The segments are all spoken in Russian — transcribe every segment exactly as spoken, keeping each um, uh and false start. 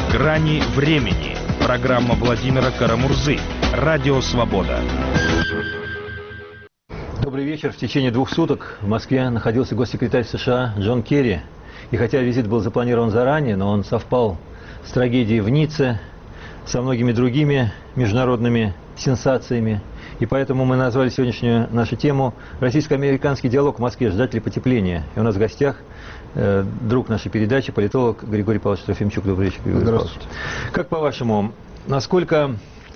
Грани времени. Программа Владимира Карамурзы. Радио Свобода. Добрый вечер. В течение двух суток в Москве находился госсекретарь США Джон Керри. И хотя визит был запланирован заранее, но он совпал с трагедией в Ницце, со многими другими международными сенсациями. И поэтому мы назвали сегодняшнюю нашу тему «Российско-американский диалог в Москве. Ждать ли потепления?». И у нас в гостях э, друг нашей передачи, политолог Григорий Павлович Трофимчук. Добрый вечер, Григорий Павлович. Как по-вашему, насколько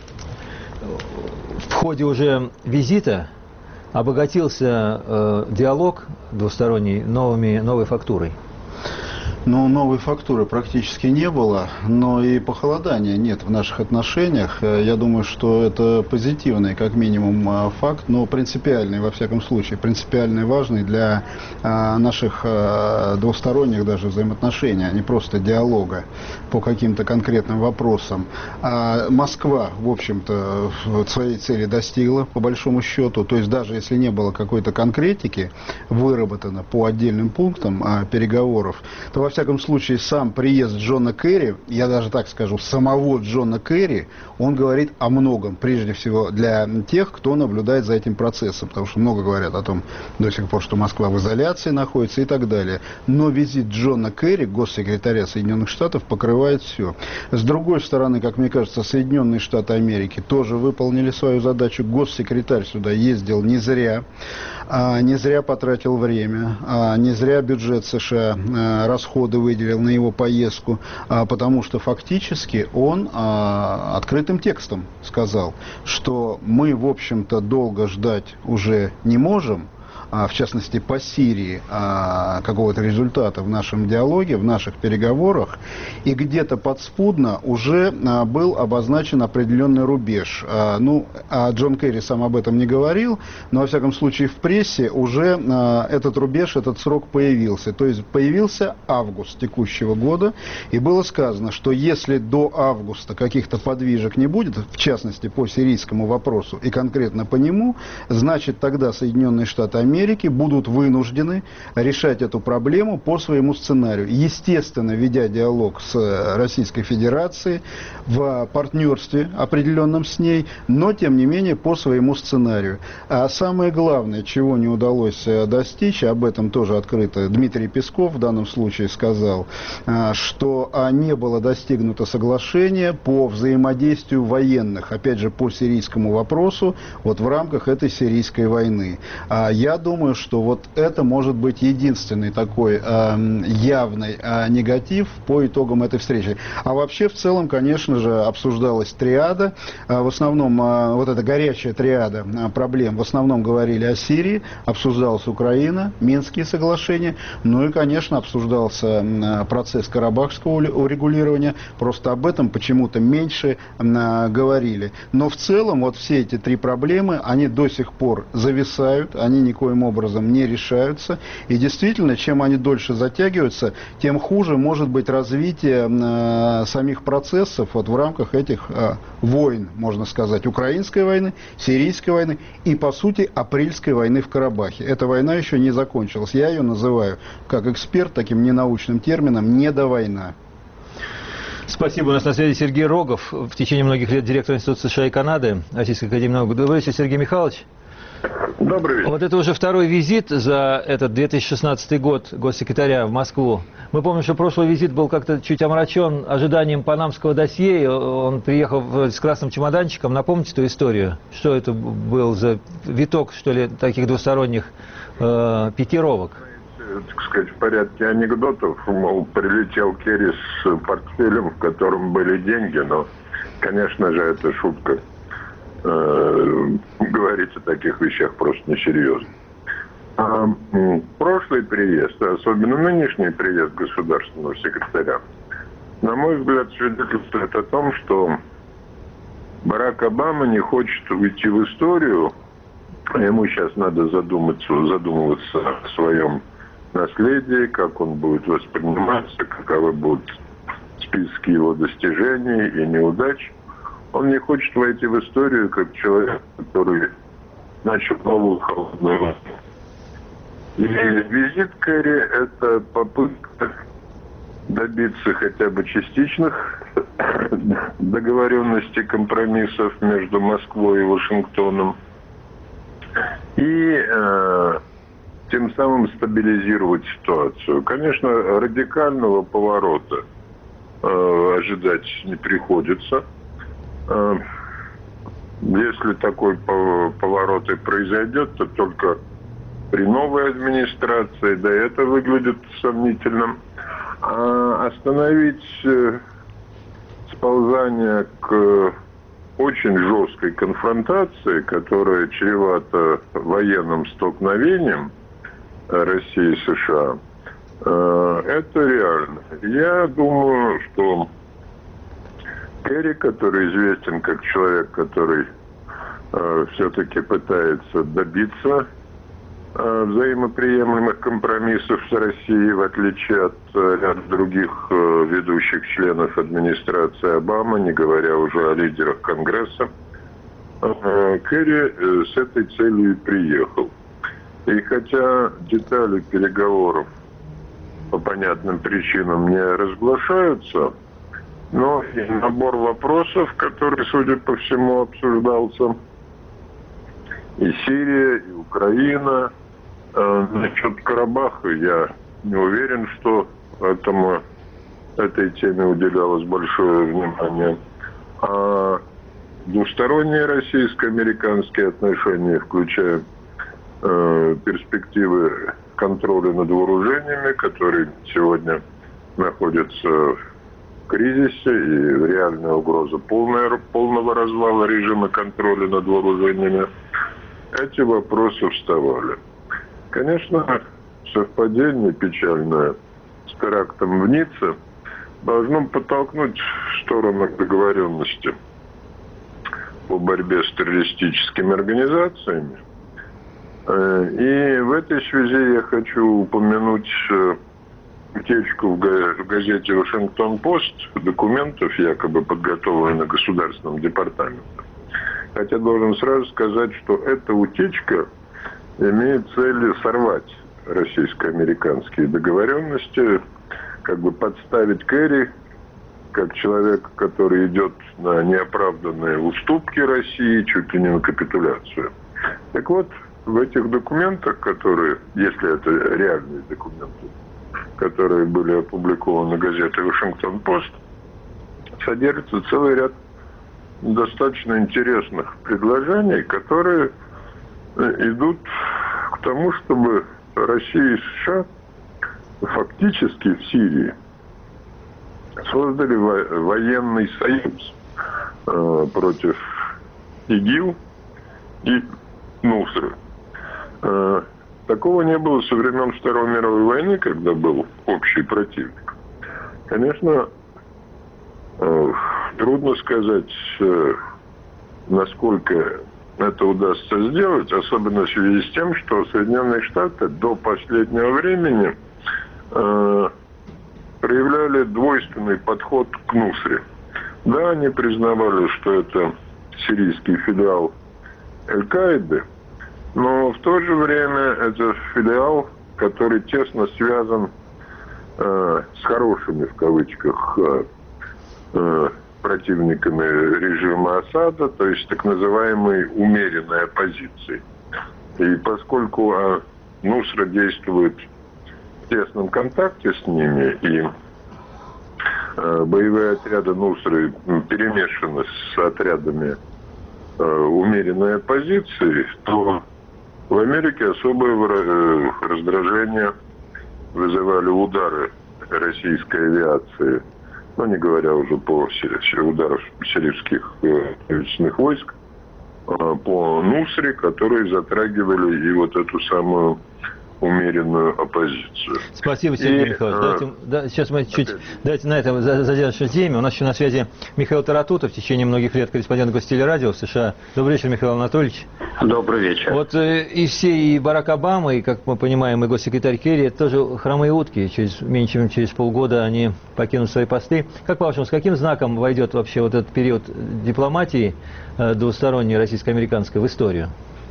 в ходе уже визита обогатился э, диалог двусторонний новыми, новой фактурой? Ну, новой фактуры практически не было, но и похолодания нет в наших отношениях. Я думаю, что это позитивный, как минимум, факт, но принципиальный, во всяком случае, принципиальный, важный для наших двусторонних даже взаимоотношений, а не просто диалога по каким-то конкретным вопросам. А Москва, в общем-то, своей цели достигла, по большому счету, то есть даже если не было какой-то конкретики выработано по отдельным пунктам переговоров, то во В всяком случае, сам приезд Джона Керри, я даже так скажу, самого Джона Керри, он говорит о многом, прежде всего для тех, кто наблюдает за этим процессом, потому что много говорят о том до сих пор, что Москва в изоляции находится и так далее. Но визит Джона Керри, госсекретаря Соединенных Штатов, покрывает все. С другой стороны, как мне кажется, Соединенные Штаты Америки тоже выполнили свою задачу. Госсекретарь сюда ездил не зря, а не зря потратил время, а не зря бюджет США а, расходовал выделил на его поездку, потому что фактически он открытым текстом сказал, что мы, в общем-то, долго ждать уже не можем, в частности по Сирии, какого-то результата в нашем диалоге, в наших переговорах, и где-то подспудно уже был обозначен определенный рубеж. Ну, Джон Керри сам об этом не говорил, но, во всяком случае, в прессе уже этот рубеж, этот срок появился. То есть появился август текущего года, и было сказано, что если до августа каких-то подвижек не будет, в частности по сирийскому вопросу и конкретно по нему, значит тогда Соединенные Штаты Америки будут вынуждены решать эту проблему по своему сценарию. Естественно, ведя диалог с Российской Федерацией в партнерстве определенном с ней, но, тем не менее, по своему сценарию. А самое главное, чего не удалось достичь, об этом тоже открыто Дмитрий Песков в данном случае сказал, что не было достигнуто соглашение по взаимодействию военных, опять же, по сирийскому вопросу, вот в рамках этой сирийской войны. Я думаю, Думаю, что вот это может быть единственный такой э, явный э, негатив по итогам этой встречи. А вообще, в целом, конечно же, обсуждалась триада. Э, в основном, э, вот эта горячая триада э, проблем, в основном говорили о Сирии, обсуждалась Украина, Минские соглашения, ну и, конечно, обсуждался э, процесс карабахского урегулирования. Просто об этом почему-то меньше э, говорили. Но в целом, вот все эти три проблемы, они до сих пор зависают, они никоим образом не решаются. И действительно, чем они дольше затягиваются, тем хуже может быть развитие э, самих процессов вот в рамках этих э, войн, можно сказать, украинской войны, сирийской войны и, по сути, апрельской войны в Карабахе. Эта война еще не закончилась. Я ее называю, как эксперт, таким ненаучным термином, недовойна. Спасибо. У нас на связи Сергей Рогов, в течение многих лет директор Института США и Канады, Российской академии наук. Добрый вечер, Сергей Михайлович. Добрый вечер. Вот это уже второй визит за этот две тысячи шестнадцатый год госсекретаря в Москву. Мы помним, что прошлый визит был как-то чуть омрачен ожиданием панамского досье. Он приехал с красным чемоданчиком. Напомните эту историю? Что это был за виток, что ли, таких двусторонних э, пикировок? Так сказать, в порядке анекдотов, мол, прилетел Керри с портфелем, в котором были деньги, но, конечно же, это шутка. Говорить о таких вещах просто несерьезно. А прошлый приезд, особенно нынешний приезд государственного секретаря, на мой взгляд, свидетельствует о том, что Барак Обама не хочет уйти в историю, а ему сейчас надо задуматься, задумываться о своем наследии, как он будет восприниматься, каковы будут списки его достижений и неудач. Он не хочет войти в историю как человек, который начал новую холодную войну. И визит Керри – это попытка добиться хотя бы частичных договоренностей, компромиссов между Москвой и Вашингтоном и э, тем самым стабилизировать ситуацию. Конечно, радикального поворота э, ожидать не приходится. Э, если такой поворот и произойдет, то только при новой администрации, да, это выглядит сомнительным. А остановить э, сползание к очень жесткой конфронтации, которая чревата военным столкновением России и США, э, это реально. Я думаю, что Керри, который известен как человек, который э, все-таки пытается добиться э, взаимоприемлемых компромиссов с Россией, в отличие от э, ряда других э, ведущих членов администрации Обамы, не говоря уже о лидерах Конгресса, э, Керри э, с этой целью и приехал. И хотя детали переговоров по понятным причинам не разглашаются, но и набор вопросов, который, судя по всему, обсуждался, и Сирия, и Украина. Э, насчет Карабаха я не уверен, что этому, этой теме уделялось большое внимание. А двусторонние российско-американские отношения, включая э, перспективы контроля над вооружениями, которые сегодня находятся в кризисе и реальная угроза полная, полного развала режима контроля над вооружениями, эти вопросы вставали. Конечно, совпадение печальное с терактом в Ницце должно подтолкнуть в сторону договоренности по борьбе с террористическими организациями. И в этой связи я хочу упомянуть утечку в газете «Вашингтон-Пост» документов, якобы подготовленных Государственным департаментом. Хотя должен сразу сказать, что эта утечка имеет цель сорвать российско-американские договоренности, как бы подставить Керри как человека, который идет на неоправданные уступки России, чуть ли не на капитуляцию. Так вот, в этих документах, которые, если это реальные документы, которые были опубликованы газетой «Вашингтон-Пост», содержится целый ряд достаточно интересных предложений, которые идут к тому, чтобы Россия и США фактически в Сирии создали военный союз э, против ИГИЛ и Нусры. Э, такого не было со времен Второй мировой войны, когда был общий противник. Конечно, э, трудно сказать, э, насколько это удастся сделать, особенно в связи с тем, что Соединенные Штаты до последнего времени э, проявляли двойственный подход к Нусре. Да, они признавали, что это сирийский филиал Аль-Каиды, но в то же время это филиал, который тесно связан э, с хорошими, в кавычках, э, э, противниками режима Асада, то есть так называемой умеренной оппозиции. И поскольку э, Нусра действует в тесном контакте с ними, и э, боевые отряды Нусры перемешаны с отрядами э, умеренной оппозиции, то в Америке особое раздражение вызывали удары российской авиации, ну, не говоря уже по ударам сирийских правительственных войск, по Нусре, которые затрагивали и вот эту самую умеренную оппозицию. Спасибо, Сергей и, Михайлович. А, дайте, да, сейчас мы чуть дайте на этом задержим теме. У нас еще на связи Михаил Таратутов, в течение многих лет корреспондент Гостелерадио в США. Добрый вечер, Михаил Анатольевич. Добрый вечер. Вот э, и все, и Барак Обама, и, как мы понимаем, и госсекретарь Керри, это тоже хромые утки. Через, меньше чем через полгода они покинут свои посты. Как по-вашему, с каким знаком войдет вообще вот этот период дипломатии э, двусторонней российско-американской в историю?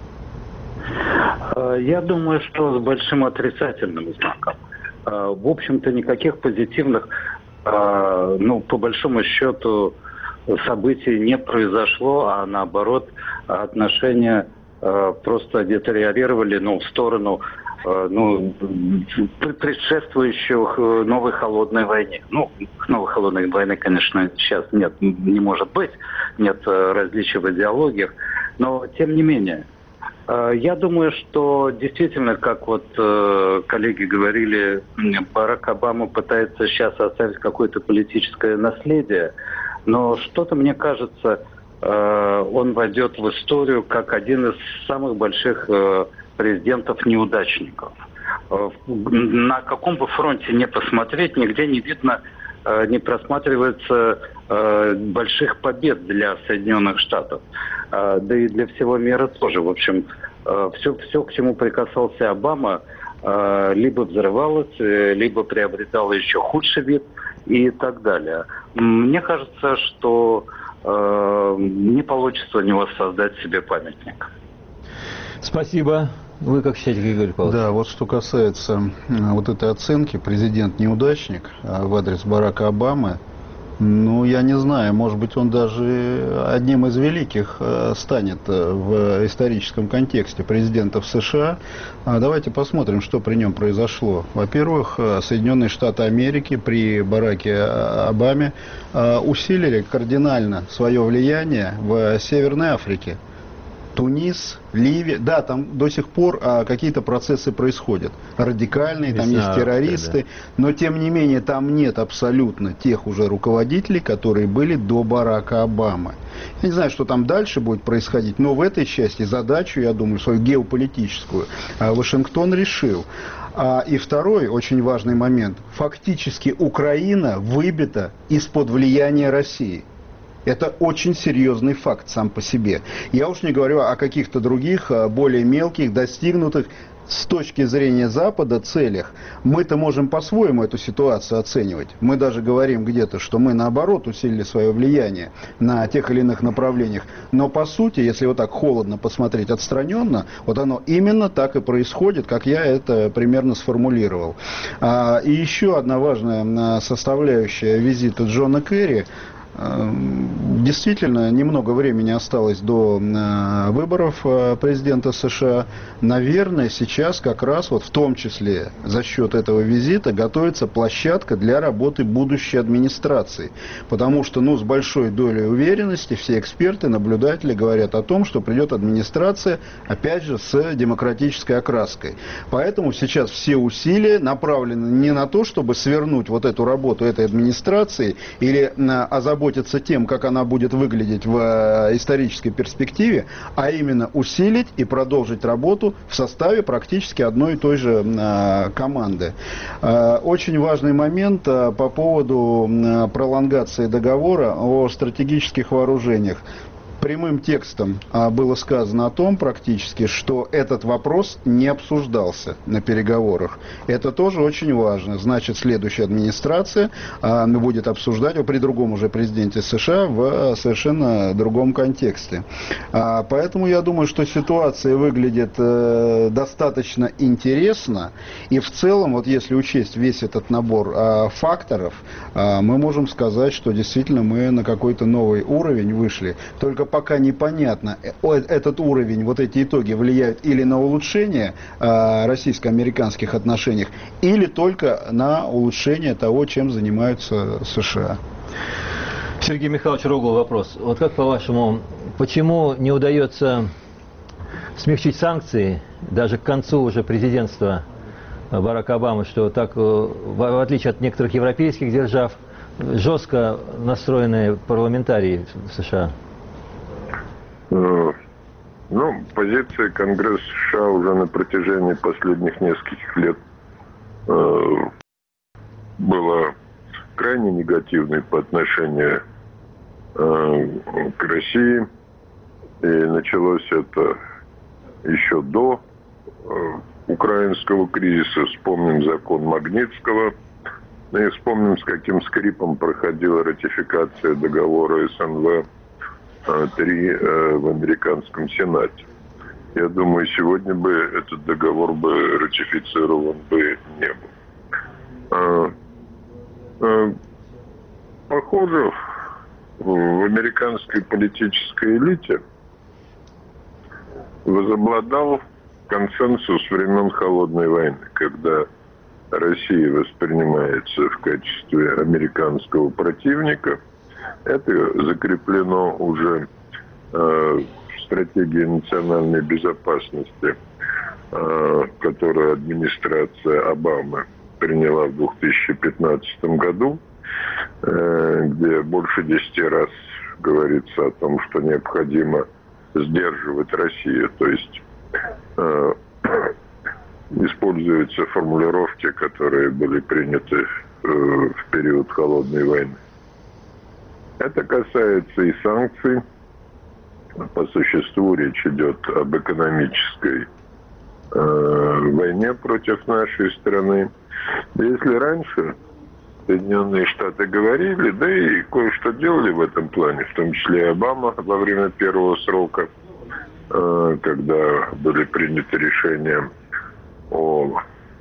Я думаю, что с большим отрицательным знаком. В общем-то, никаких позитивных э, ну, по большому счету, событий не произошло, а наоборот, отношения э, просто детериорировали, ну, в сторону э, ну, предшествующих новой холодной войне. Ну, новой холодной войны, конечно, сейчас нет, не может быть, нет различий в идеологиях, но тем не менее. Я думаю, что действительно, как вот э, коллеги говорили, Барак Обама пытается сейчас оставить какое-то политическое наследие, но что-то, мне кажется, э, он войдет в историю как один из самых больших э, президентов-неудачников. Э, на каком бы фронте не посмотреть, нигде не видно, э, не просматривается э, больших побед для Соединенных Штатов. Э, да и для всего мира тоже. В общем, э, все, все, к чему прикасался Обама, э, либо взрывалось, э, либо приобретало еще худший вид и так далее. Мне кажется, что э, не получится у него создать себе памятник. Спасибо. Вы как считаете, Григорий Павлович? Да, вот что касается вот этой оценки, президент-неудачник в адрес Барака Обамы, ну, я не знаю, может быть, он даже одним из великих станет в историческом контексте президентов США. Давайте посмотрим, что при нем произошло. Во-первых, Соединенные Штаты Америки при Бараке Обаме усилили кардинально свое влияние в Северной Африке. Тунис, Ливия, да, там до сих пор а, какие-то процессы происходят, радикальные, там есть террористы, да. Но тем не менее там нет абсолютно тех уже руководителей, которые были до Барака Обамы. Я не знаю, что там дальше будет происходить, но в этой части задачу, я думаю, свою геополитическую Вашингтон решил. А, и второй очень важный момент, фактически Украина выбита из-под влияния России. Это очень серьезный факт сам по себе. Я уж не говорю о каких-то других, более мелких, достигнутых с точки зрения Запада целях. Мы-то можем по-своему эту ситуацию оценивать. Мы даже говорим где-то, что мы наоборот усилили свое влияние на тех или иных направлениях. Но по сути, если вот так холодно посмотреть, отстраненно, вот оно именно так и происходит, как я это примерно сформулировал. И еще одна важная составляющая визита Джона Керри. Действительно, немного времени осталось до выборов президента США. Наверное, сейчас как раз, вот в том числе за счет этого визита, готовится площадка для работы будущей администрации. Потому что, ну, с большой долей уверенности все эксперты, наблюдатели говорят о том, что придет администрация, опять же, с демократической окраской. Поэтому сейчас все усилия направлены не на то, чтобы свернуть вот эту работу этой администрации или озаботиться тем, как она будет выглядеть в исторической перспективе, а именно усилить и продолжить работу в составе практически одной и той же команды. Очень важный момент по поводу пролонгации договора о стратегических вооружениях. Прямым текстом было сказано о том практически, что этот вопрос не обсуждался на переговорах. Это тоже очень важно. Значит, следующая администрация будет обсуждать его при другом уже президенте США в совершенно другом контексте. Поэтому я думаю, что ситуация выглядит достаточно интересно. И в целом, вот если учесть весь этот набор факторов, мы можем сказать, что действительно мы на какой-то новый уровень вышли. Только пока непонятно, этот уровень, вот эти итоги влияют или на улучшение э, российско-американских отношений, или только на улучшение того, чем занимаются США. Сергей Михайлович Рогул, вопрос. Вот как по-вашему, почему не удается смягчить санкции даже к концу уже президентства Барака Обамы, что так, в отличие от некоторых европейских держав, жестко настроенные парламентарии в США? Ну, позиция Конгресса США уже на протяжении последних нескольких лет э, была крайне негативной по отношению э, к России. И началось это еще до э, украинского кризиса. Вспомним закон Магнитского. И вспомним, с каким скрипом проходила ратификация договора СНВ три в американском Сенате. Я думаю, сегодня бы этот договор бы ратифицирован бы не был. похоже, в американской политической элите возобладал консенсус времен Холодной войны, когда Россия воспринимается в качестве американского противника. Это закреплено уже э, в стратегии национальной безопасности, э, которую администрация Обамы приняла в две тысячи пятнадцатом году, э, где больше десяти раз говорится о том, что необходимо сдерживать Россию, то есть э, используются формулировки, которые были приняты э, в период Холодной войны. Это касается и санкций. По существу речь идет об экономической э, войне против нашей страны. Если раньше Соединенные Штаты говорили, да и кое-что делали в этом плане, в том числе и Обама во время первого срока, э, когда были приняты решения о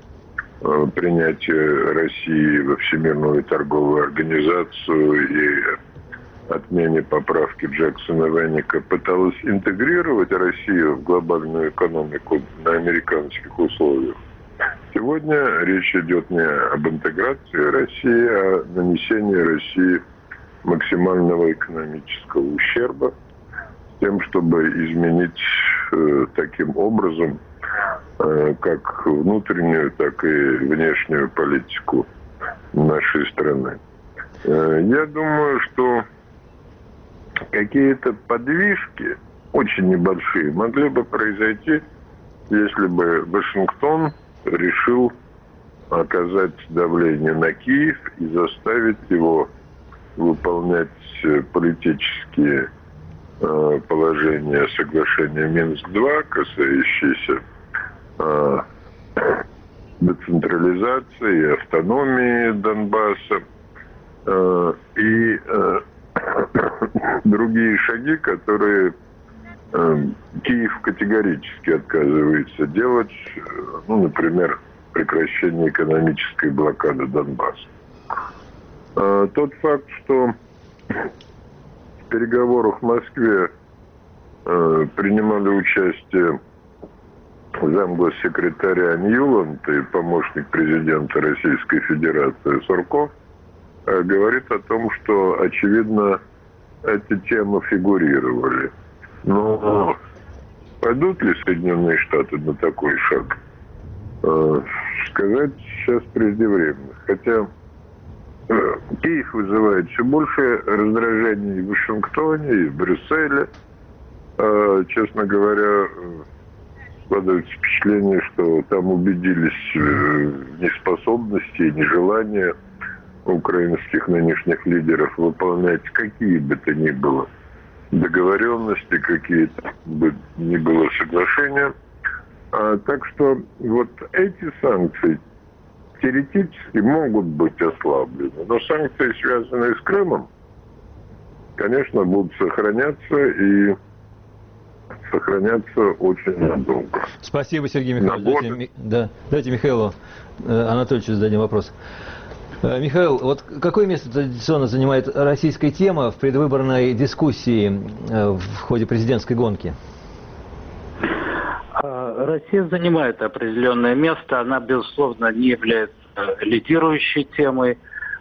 принятии России во Всемирную торговую организацию и отмене поправки Джексона-Веника, пыталась интегрировать Россию в глобальную экономику на американских условиях. Сегодня речь идет не об интеграции России, а о нанесении России максимального экономического ущерба, с тем, чтобы изменить э, таким образом как внутреннюю, так и внешнюю политику нашей страны. Я думаю, что какие-то подвижки, очень небольшие, могли бы произойти, если бы Вашингтон решил оказать давление на Киев и заставить его выполнять политические положения соглашения Минск-два, касающиеся децентрализации и автономии Донбасса и другие шаги, которые Киев категорически отказывается делать, ну, например, прекращение экономической блокады Донбасса. Тот факт, что в переговорах в Москве принимали участие замгоссекретаря Ньюланд и помощник президента Российской Федерации Сурков, говорит о том, что, очевидно, эти темы фигурировали. Но пойдут ли Соединенные Штаты на такой шаг? Сказать сейчас преждевременно. Хотя Киев вызывает все больше раздражений и в Вашингтоне, и в Брюсселе. Честно говоря, складывается впечатление, что там убедились в неспособности и нежелании украинских нынешних лидеров выполнять какие бы то ни было договоренности, какие-то бы ни было соглашения. А, так что вот эти санкции теоретически могут быть ослаблены. Но санкции, связанные с Крымом, конечно, будут сохраняться и сохраняться очень надолго. Спасибо, Сергей Михайлович. Дайте, да, дайте Михаилу э, Анатольевичу зададим вопрос. Э, Михаил, вот какое место традиционно занимает российская тема в предвыборной дискуссии э, в ходе президентской гонки? Россия занимает определенное место. Она, безусловно, не является лидирующей темой.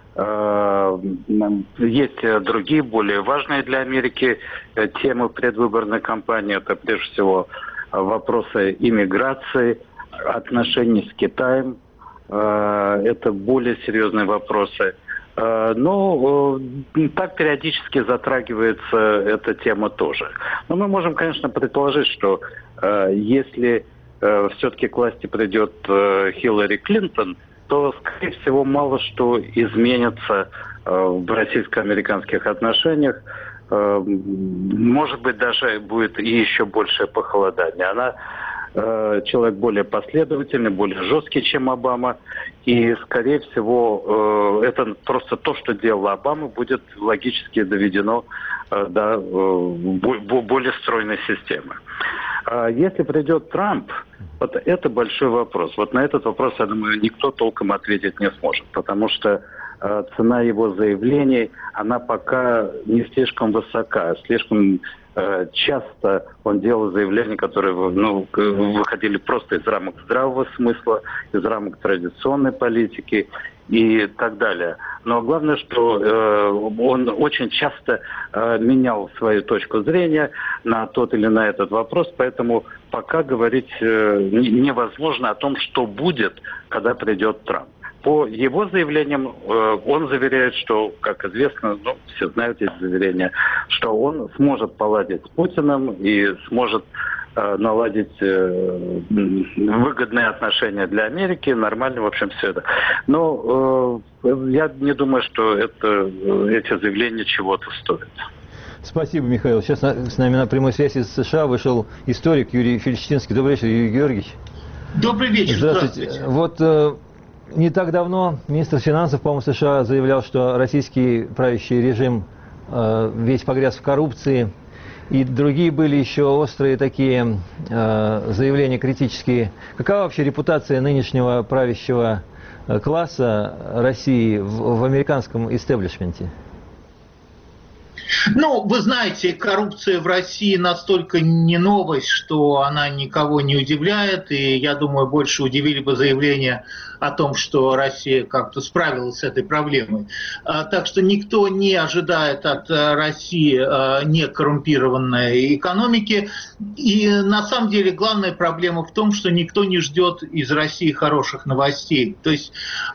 Есть другие, более важные для Америки темы предвыборной кампании. Это, прежде всего, вопросы иммиграции, отношений с Китаем. Это более серьезные вопросы. Но так периодически затрагивается эта тема тоже. Но мы можем, конечно, предположить, что если все-таки к власти придет Хиллари Клинтон, то, скорее всего, мало что изменится в российско-американских отношениях. Может быть, даже будет и еще большее похолодание. Она человек более последовательный, более жесткий, чем Обама. И, скорее всего, это просто то, что делал Обама, будет логически доведено до более стройной системы. Если придет Трамп, вот это большой вопрос. Вот на этот вопрос, я думаю, никто толком ответить не сможет. Потому что цена его заявлений, она пока не слишком высока. Слишком часто он делал заявления, которые ну, выходили просто из рамок здравого смысла, из рамок традиционной политики и так далее. Но главное, что э, он очень часто э, менял свою точку зрения на тот или на этот вопрос, поэтому пока говорить э, невозможно о том, что будет, когда придет Трамп. По его заявлениям, э, он заверяет, что, как известно, ну, все знают эти заверения, что он сможет поладить с Путиным и сможет э, наладить э, выгодные отношения для Америки, нормально, в общем, все это. Но э, я не думаю, что это, эти заявления чего-то стоят. Спасибо, Михаил. Сейчас на, с нами на прямой связи из США вышел историк Юрий Фельштинский. Добрый вечер, Юрий Георгиевич. Добрый вечер. Здравствуйте. Здравствуйте. Вот э, не так давно министр финансов, по-моему, США заявлял, что российский правящий режим э, весь погряз в коррупции. И другие были еще острые такие э, заявления критические. Какова вообще репутация нынешнего правящего класса России в, в американском истеблишменте? Ну, вы знаете, коррупция в России настолько не новость, что она никого не удивляет. И я думаю, больше удивили бы заявления о том, что Россия как-то справилась с этой проблемой. Так что никто не ожидает от России некоррумпированной экономики. И на самом деле главная проблема в том, что никто не ждет из России хороших новостей. То есть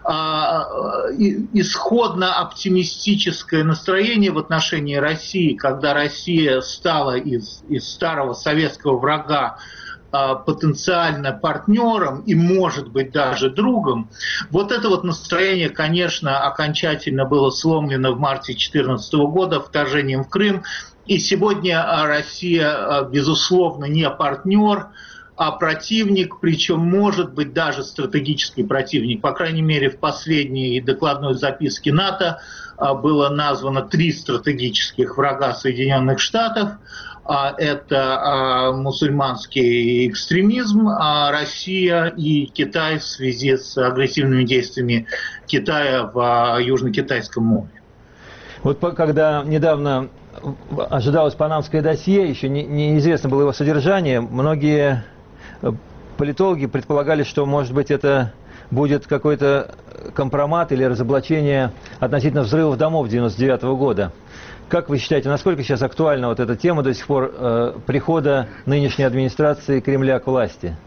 исходно оптимистическое настроение в отношении России, когда Россия стала из, из старого советского врага потенциально партнером и, может быть, даже другом, вот это вот настроение, конечно, окончательно было сломлено в марте две тысячи четырнадцатого года вторжением в Крым. И сегодня Россия, безусловно, не партнер, а противник, причем, может быть, даже стратегический противник. По крайней мере, в последней докладной записке НАТО было названо три стратегических врага Соединенных Штатов. Это мусульманский экстремизм, Россия и Китай в связи с агрессивными действиями Китая в Южно-Китайском море. Вот когда недавно ожидалось панамское досье, еще не, неизвестно было его содержание, многие политологи предполагали, что, может быть, это будет какой-то компромат или разоблачение относительно взрывов домов девяносто девятого года. Как вы считаете, насколько сейчас актуальна вот эта тема до сих пор э, прихода нынешней администрации Кремля к власти?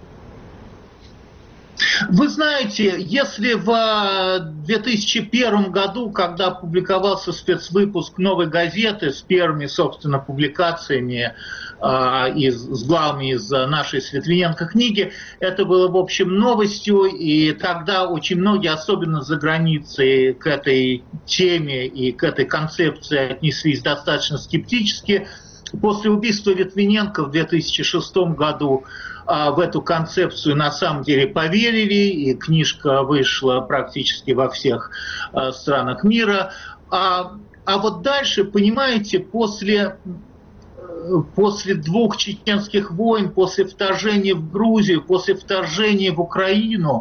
Вы знаете, если в две тысячи первом году, когда публиковался спецвыпуск «Новой газеты» с первыми, собственно, публикациями э, из, с главами из нашей с Литвиненко книги, это было, в общем, новостью, и тогда очень многие, особенно за границей, к этой теме и к этой концепции отнеслись достаточно скептически. После убийства Литвиненко в две тысячи шестом году в эту концепцию на самом деле поверили, и книжка вышла практически во всех странах мира. А, а вот дальше, понимаете, после, после двух чеченских войн, после вторжения в Грузию, после вторжения в Украину,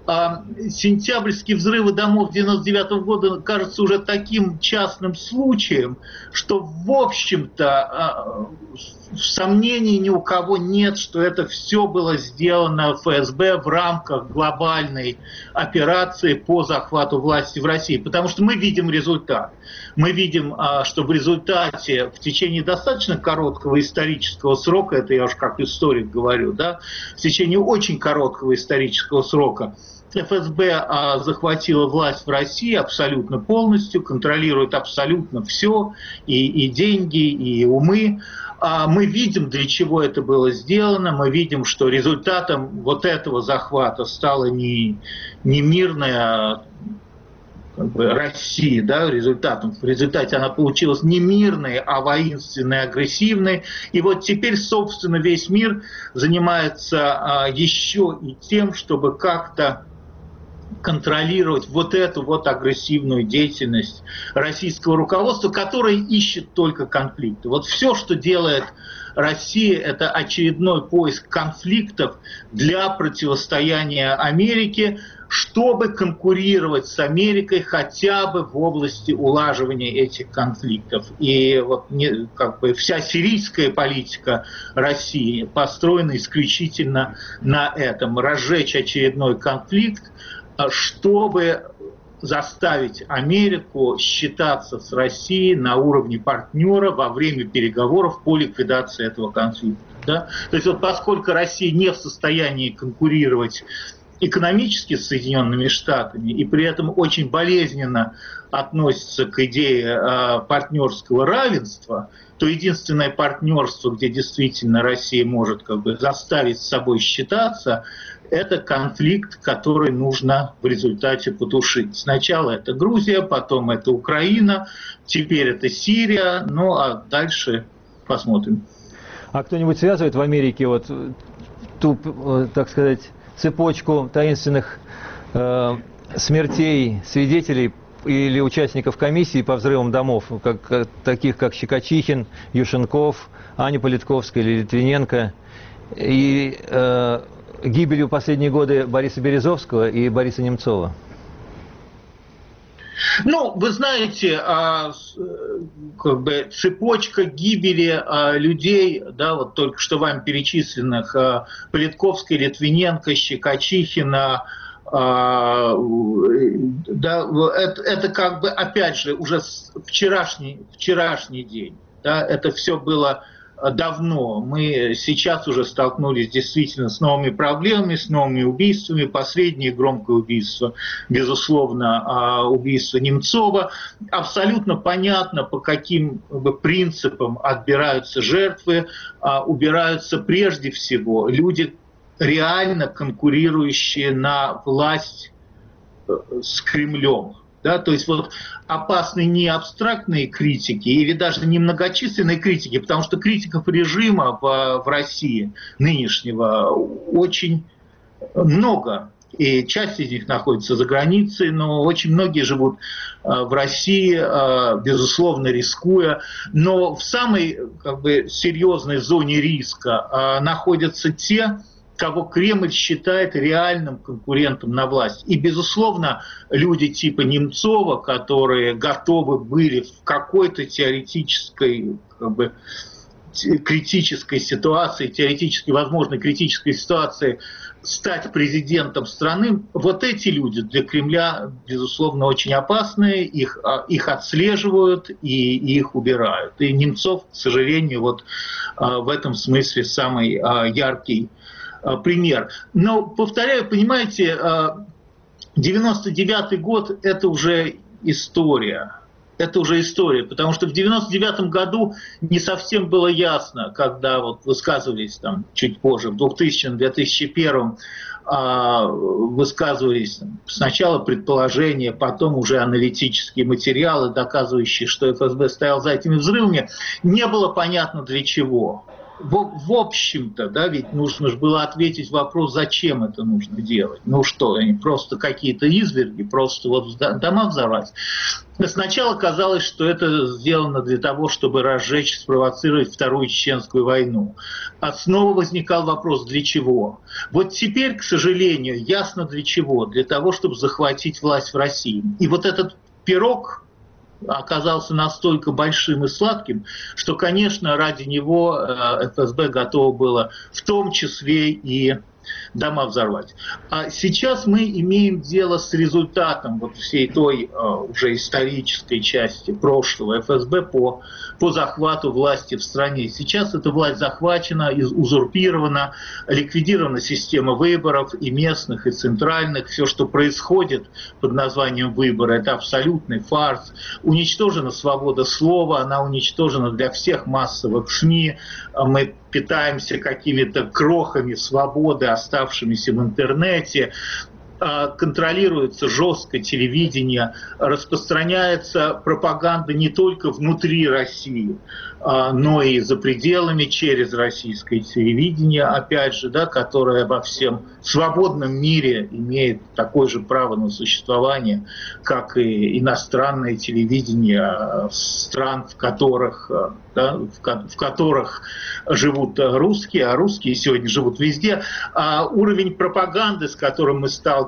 сентябрьские взрывы домов девяносто девятого года кажется уже таким частным случаем, что, в общем-то, сомнений ни у кого нет, что это все было сделано эф эс бэ в рамках глобальной операции по захвату власти в России. Потому что мы видим результат. Мы видим, что в результате, в течение достаточно короткого исторического срока, это я уж как историк говорю, да, в течение очень короткого исторического срока, эф эс бэ а, захватила власть в России абсолютно полностью, контролирует абсолютно все, и, и деньги, и умы. А мы видим, для чего это было сделано, мы видим, что результатом вот этого захвата стала не, не мирная как бы, Россия, да, результатом. В результате она получилась не мирной, а воинственной, агрессивной. И вот теперь, собственно, весь мир занимается а, еще и тем, чтобы как-то контролировать вот эту вот агрессивную деятельность российского руководства, которое ищет только конфликты. Вот все, что делает Россия, это очередной поиск конфликтов для противостояния Америке. чтобы конкурировать с Америкой хотя бы в области улаживания этих конфликтов. И вот не, как бы вся сирийская политика России построена исключительно на этом. Разжечь очередной конфликт, чтобы заставить Америку считаться с Россией на уровне партнера во время переговоров по ликвидации этого конфликта. Да? То есть вот поскольку Россия не в состоянии конкурировать экономически с Соединенными Штатами и при этом очень болезненно относится к идее э, партнерского равенства, то единственное партнерство, где действительно Россия может как бы заставить с собой считаться, это конфликт, который нужно в результате потушить. Сначала это Грузия, потом это Украина, теперь это Сирия, ну а дальше посмотрим. А кто-нибудь связывает в Америке вот ту, так сказать, цепочку таинственных э, смертей свидетелей или участников комиссии по взрывам домов, как, таких как Щекочихин, Юшенков, Аня Политковская или Литвиненко, и э, гибелью в последние годы Бориса Березовского и Бориса Немцова? Ну, вы знаете, как бы цепочка гибели людей, да, вот только что вам перечисленных, Политковской, Литвиненко, Щекочихина, да, это, это как бы, опять же, уже вчерашний, вчерашний день, да, это все было давно. Мы сейчас уже столкнулись действительно с новыми проблемами, с новыми убийствами. Последнее громкое убийство, безусловно, убийство Немцова. Абсолютно понятно, по каким принципам отбираются жертвы. Убираются прежде всего люди, реально конкурирующие на власть с Кремлем. Да, то есть вот опасны не абстрактные критики или даже не многочисленные критики, потому что критиков режима в, в России нынешнего очень много. И часть из них находится за границей, но очень многие живут в России, безусловно, рискуя. Но в самой как бы серьезной зоне риска находятся те, кого Кремль считает реальным конкурентом на власть. И, безусловно, люди типа Немцова, которые готовы были в какой-то теоретической, как бы, критической ситуации, теоретически возможной критической ситуации стать президентом страны, вот эти люди для Кремля, безусловно, очень опасные, их, их отслеживают и их убирают. И Немцов, к сожалению, вот в этом смысле самый яркий пример. Но, повторяю, понимаете, девяносто девятый год – это уже история. Это уже история, потому что в девяносто девятом году не совсем было ясно, когда вот высказывались там чуть позже, в двухтысячном — две тысячи первом высказывались сначала предположения, потом уже аналитические материалы, доказывающие, что эф эс бэ стоял за этими взрывами, не было понятно для чего. В, в общем-то, да, ведь нужно же было ответить вопрос, зачем это нужно делать. Ну что, они просто какие-то изверги, просто вот дома взорвать. Сначала казалось, что это сделано для того, чтобы разжечь, спровоцировать Вторую Чеченскую войну. А снова возникал вопрос, для чего? Вот теперь, к сожалению, ясно для чего. Для того, чтобы захватить власть в России. И вот этот пирог оказался настолько большим и сладким, что, конечно, ради него эф эс бэ готово было в том числе и дома взорвать. А сейчас мы имеем дело с результатом вот всей той уже исторической части прошлого эф эс бэ по, по захвату власти в стране. Сейчас эта власть захвачена, узурпирована, ликвидирована система выборов и местных, и центральных. Все, что происходит под названием выборы, это абсолютный фарс. Уничтожена свобода слова, она уничтожена для всех массовых СМИ. Мы питаемся какими-то крохами свободы, оставшимися в интернете. Контролируется жестко телевидение, распространяется пропаганда не только внутри России, но и за пределами, через российское телевидение, опять же, да, которое во всем свободном мире имеет такое же право на существование, как и иностранное телевидение стран, в которых, да, в которых живут русские, а русские сегодня живут везде. А уровень пропаганды, с которым мы сталкиваемся,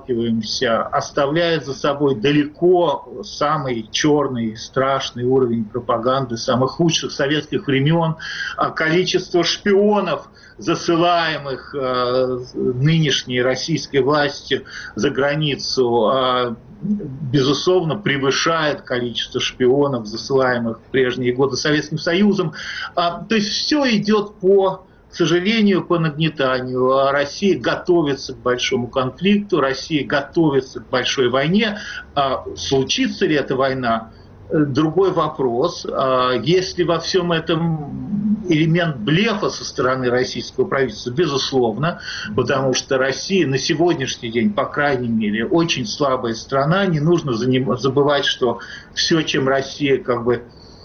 сталкиваемся, оставляет за собой далеко самый черный, страшный уровень пропаганды самых худших советских времен. Количество шпионов, засылаемых э, нынешней российской властью за границу, э, безусловно, превышает количество шпионов, засылаемых в прежние годы Советским Союзом. А, то есть все идет по, к сожалению, по нагнетанию. Россия готовится к большому конфликту, Россия готовится к большой войне. А случится ли эта война? Другой вопрос. Есть ли во всем этом элемент блефа со стороны российского правительства? Безусловно, потому что Россия на сегодняшний день, по крайней мере, очень слабая страна. Не нужно забывать, что все, чем Россия как бы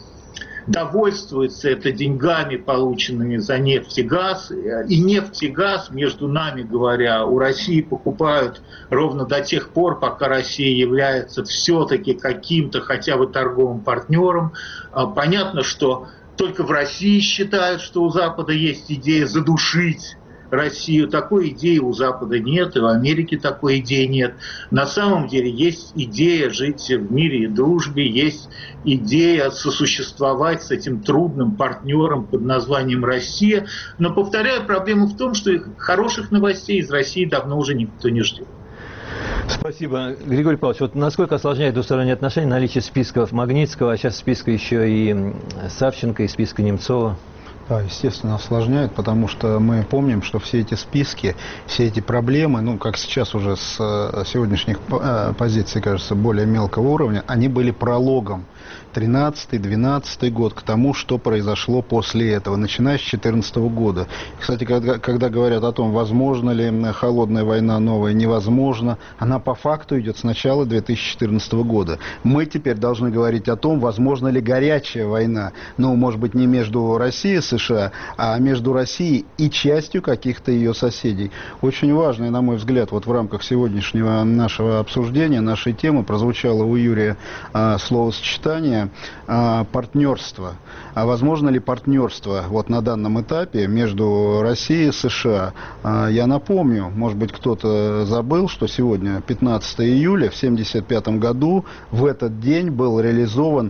довольствуется, это деньгами, полученными за нефть и газ. И нефть и газ, между нами говоря, у России покупают ровно до тех пор, пока Россия является все-таки каким-то хотя бы торговым партнером. Понятно, что только в России считают, что у Запада есть идея задушить Россию. Такой идеи у Запада нет, и в Америке такой идеи нет. На самом деле есть идея жить в мире и дружбе, есть идея сосуществовать с этим трудным партнером под названием Россия. Но, повторяю, проблема в том, что хороших новостей из России давно уже никто не ждет. Спасибо, Григорий Павлович. Вот насколько осложняет двусторонние отношения наличие списков Магнитского, а сейчас списка еще и Савченко, и списка Немцова? Да, естественно, осложняет, потому что мы помним, что все эти списки, все эти проблемы, ну, как сейчас уже с сегодняшних позиций, кажется, более мелкого уровня, они были прологом тринадцатый-двенадцатый год к тому, что произошло после этого, начиная с две тысячи четырнадцатого года. Кстати, когда, когда говорят о том, возможно ли холодная война новая, невозможно, она по факту идет с начала две тысячи четырнадцатого года. Мы теперь должны говорить о том, возможно ли горячая война, ну, может быть, не между Россией и США, а между Россией и частью каких-то ее соседей. Очень важно, на мой взгляд, вот в рамках сегодняшнего нашего обсуждения, нашей темы, прозвучало у Юрия а, словосочетание а, партнерство. А возможно ли партнерство вот на данном этапе между Россией и США? А, я напомню, может быть, кто-то забыл, что сегодня, пятнадцатого июля, в семьдесят пятом году, в этот день был реализован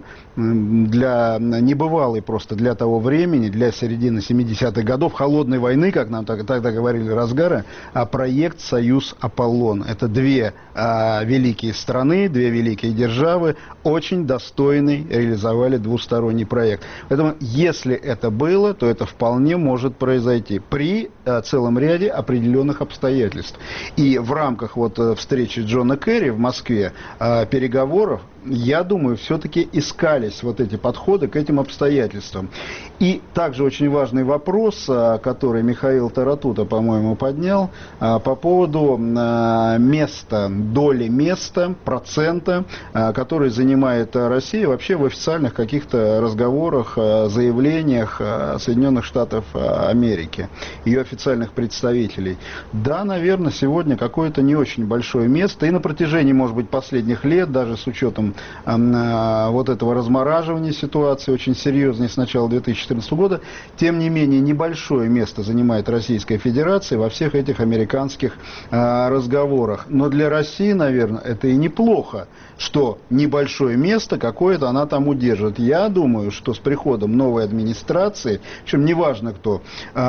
для небывалой просто для того времени, для середины семидесятых годов, холодной войны, как нам тогда говорили, разгара, а проект «Союз Аполлон». Это две а, великие страны, две великие державы, очень достойный реализовали двусторонний проект. Поэтому, если это было, то это вполне может произойти при а, целом ряде определенных обстоятельств. И в рамках вот встречи Джона Керри в Москве, а, переговоров, я думаю, все-таки искались вот эти подходы к этим обстоятельствам. И также очень важный вопрос, который Михаил Таратута, по-моему, поднял, по поводу места, доли места, процента, который занимает Россия вообще в официальных каких-то разговорах, заявлениях Соединенных Штатов Америки, ее официальных представителей. Да, наверное, сегодня какое-то не очень большое место, и на протяжении, может быть, последних лет, даже с учетом вот этого размораживания ситуации, очень серьезной с начала две тысячи четырнадцатого года, тем не менее небольшое место занимает Российская Федерация во всех этих американских а, разговорах. Но для России, наверное, это и неплохо, что небольшое место какое-то она там удержит. Я думаю, что с приходом новой администрации, причем неважно кто,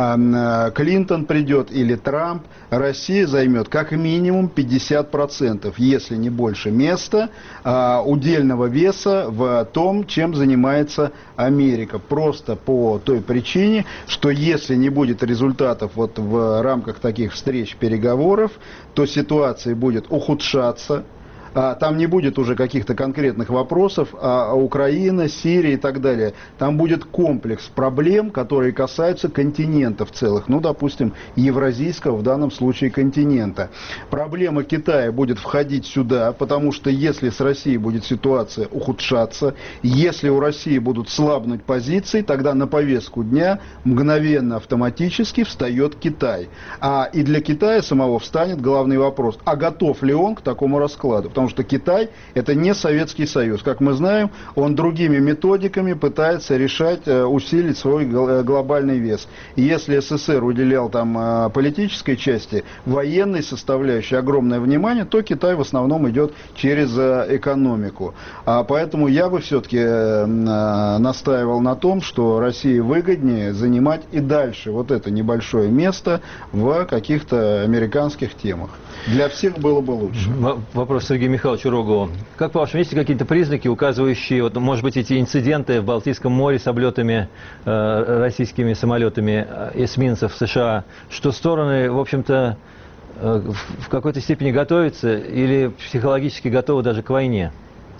а, Клинтон придет или Трамп, Россия займет как минимум пятьдесят процентов, если не больше места, а, удельного веса в том, чем занимается Америка. Просто по той причине, что если не будет результатов вот в рамках таких встреч, переговоров, то ситуация будет ухудшаться. Там не будет уже каких-то конкретных вопросов о Украине, Сирии и так далее. Там будет комплекс проблем, которые касаются континентов целых. Ну, допустим, евразийского в данном случае континента. Проблема Китая будет входить сюда, потому что если с Россией будет ситуация ухудшаться, если у России будут слабнуть позиции, тогда на повестку дня мгновенно, автоматически встает Китай. А и для Китая самого встанет главный вопрос, а готов ли он к такому раскладу? потому что Китай – это не Советский Союз. Как мы знаем, он другими методиками пытается решать, усилить свой глобальный вес. И если СССР уделял там политической части, военной составляющей огромное внимание, то Китай в основном идет через экономику. А поэтому я бы все-таки настаивал на том, что России выгоднее занимать и дальше вот это небольшое место в каких-то американских темах. Для всех было бы лучше. Вопрос Сергею Михайловичу Рогову. Как по-вашему, есть ли какие-то признаки, указывающие, вот, может быть, эти инциденты в Балтийском море с облетами э, российскими самолетами эсминцев США, что стороны, в общем-то, э, в какой-то степени готовятся или психологически готовы даже к войне?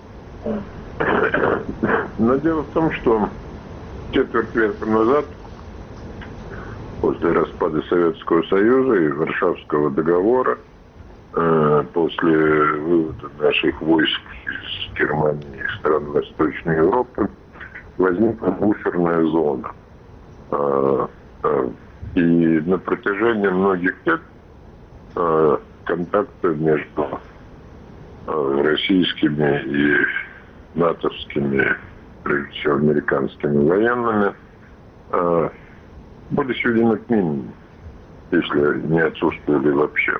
Но дело в том, что четверть века назад, после распада Советского Союза и Варшавского договора, э, после вывода наших войск из Германии и стран Восточной Европы, возникла буферная зона. Э, э, и на протяжении многих лет э, контакты между э, российскими и натовскими, прежде всего американскими военными, э, были сведены к минимуму, если не отсутствовали вообще.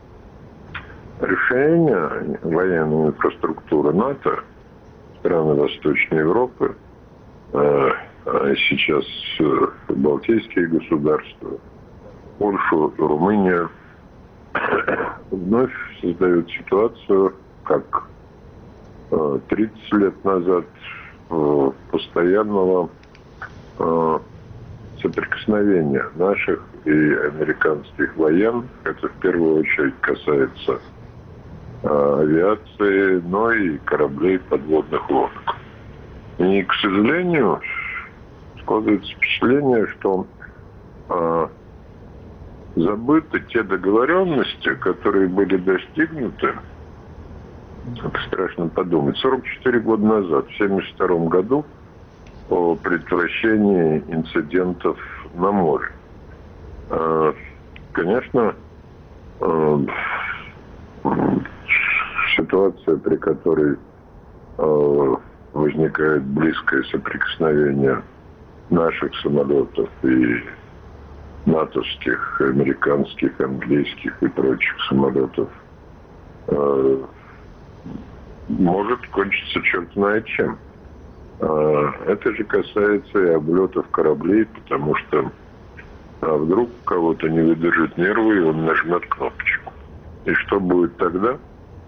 Решение военной инфраструктуры НАТО, страны Восточной Европы, э, сейчас э, Балтийские государства, Польшу, Румынию, вновь создают ситуацию, как э, тридцать лет назад, э, постоянного э, соприкосновения наших и американских военных. Это в первую очередь касается э, авиации, но и кораблей подводных лодок. И, к сожалению, складывается впечатление, что э, забыты те договоренности, которые были достигнуты, это страшно подумать, сорок четыре года назад, в семьдесят втором году, о предотвращении инцидентов на море. Э, конечно, э, ситуация, при которой э, возникает близкое соприкосновение наших самолетов и натовских, американских, английских и прочих самолетов, э, может кончиться черт знает чем. Э, это же касается и облетов кораблей, потому что а вдруг у кого-то не выдержит нервы, и он нажмет кнопочку. И что будет тогда?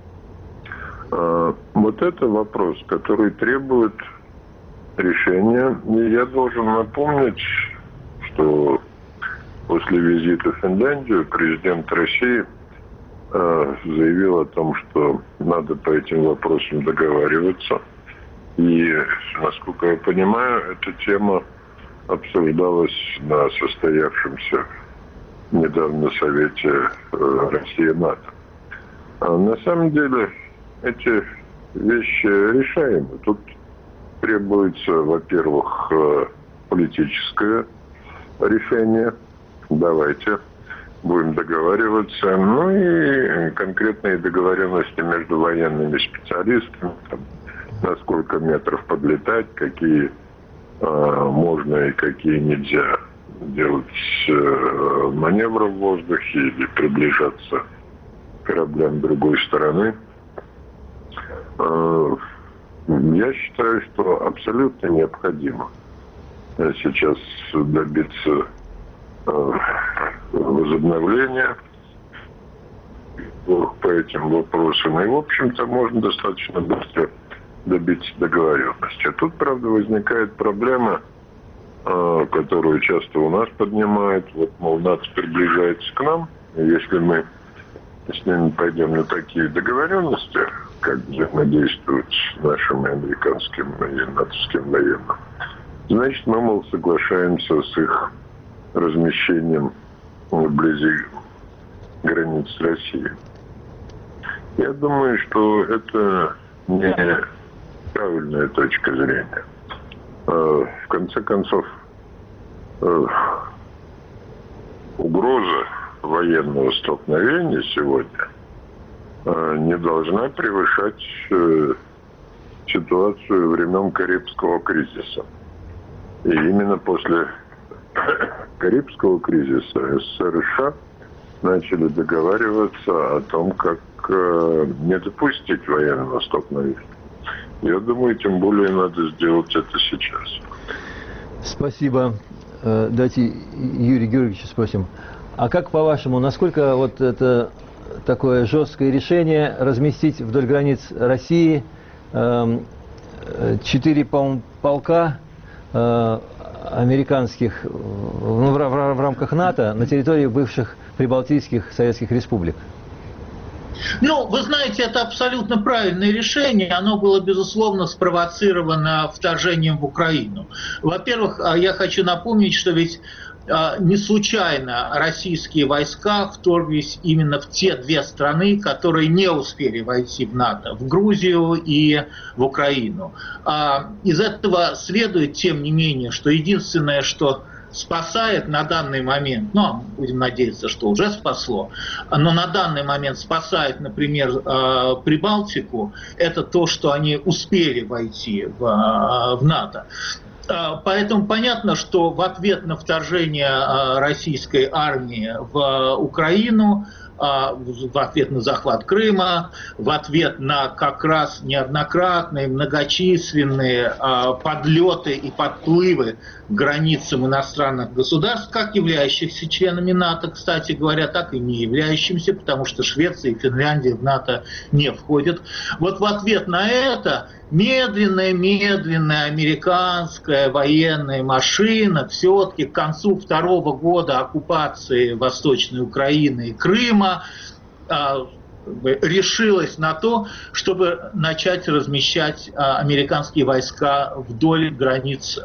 Э, вот это вопрос, который требует решения. И я должен напомнить, что после визита в Финляндию президент России э, заявил о том, что надо по этим вопросам договариваться. И, насколько я понимаю, эта тема обсуждалась на состоявшемся недавно Совете э, Россия-НАТО. А на самом деле эти вещи решаемы. Тут требуется, во-первых, э, политическое решение. Давайте будем договариваться. Ну и конкретные договоренности между военными специалистами. Там, на сколько метров подлетать, какие э, можно и какие нельзя делать э, маневры в воздухе или приближаться к кораблям другой стороны. Э, я считаю, что абсолютно необходимо сейчас добиться возобновления по этим вопросам. И, в общем-то, можно достаточно быстро добиться договоренности. А тут, правда, возникает проблема, которую часто у нас поднимают. Вот, мол, НАТО приближается к нам. И если мы с ними пойдем на такие договоренности, как взаимодействовать с нашими американским и натовским военным, значит, мы, мол, соглашаемся с их размещением вблизи границ России. Я думаю, что это не правильная точка зрения. В конце концов, угроза военного столкновения сегодня не должна превышать ситуацию времен Карибского кризиса. И именно после Карибского кризиса СССР и США начали договариваться о том, как не допустить военного столкновения. Я думаю, тем более надо сделать это сейчас. Спасибо. Давайте Юрия Георгиевича спросим. А как, по-вашему, насколько вот это такое жесткое решение разместить вдоль границ России четыре, по-моему, полка э, американских ну, в, в, в рамках НАТО на территории бывших прибалтийских советских республик? Ну, вы знаете, это абсолютно правильное решение. Оно было, безусловно, спровоцировано вторжением в Украину. Во-первых, я хочу напомнить, что ведь не случайно российские войска вторглись именно в те две страны, которые не успели войти в НАТО, в Грузию и в Украину. Из этого следует, тем не менее, что единственное, что спасает на данный момент, ну, будем надеяться, что уже спасло, но на данный момент спасает, например, Прибалтику, это то, что они успели войти в, в НАТО. Поэтому понятно, что в ответ на вторжение российской армии в Украину, в ответ на захват Крыма, в ответ на как раз неоднократные, многочисленные подлеты и подплывы к границам иностранных государств, как являющихся членами НАТО, кстати говоря, так и не являющимся, потому что Швеция и Финляндия в НАТО не входят. Вот в ответ на это медленная-медленная американская военная машина все-таки к концу второго года оккупации Восточной Украины и Крыма решилась на то, чтобы начать размещать американские войска вдоль границ